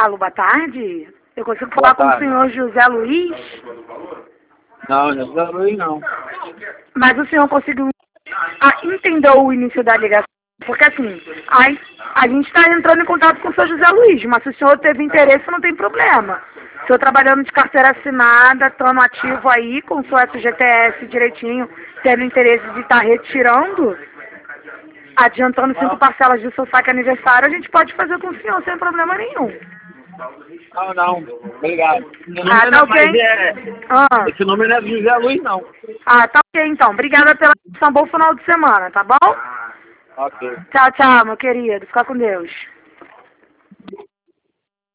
Alô, boa tarde. Eu consigo Boa falar com o tarde. senhor José Luiz? Não, José Luiz não. Mas o senhor conseguiu entender o início da ligação? Porque assim, a gente está entrando em contato com o senhor José Luiz, mas se o senhor teve interesse, não tem problema. O senhor trabalhando de carteira assinada, estando ativo aí, com o seu FGTS direitinho, tendo interesse de estar retirando, adiantando 5 parcelas do seu saque aniversário, a gente pode fazer com o senhor sem problema nenhum. Não. Obrigado. Meu nome Ah, não tá é mais ok? Ah, esse nome não é José Luiz, não. tá ok então. Obrigada pela atenção. Bom final de semana, tá bom? Ok. Tchau, tchau, meu querido. Fica com Deus.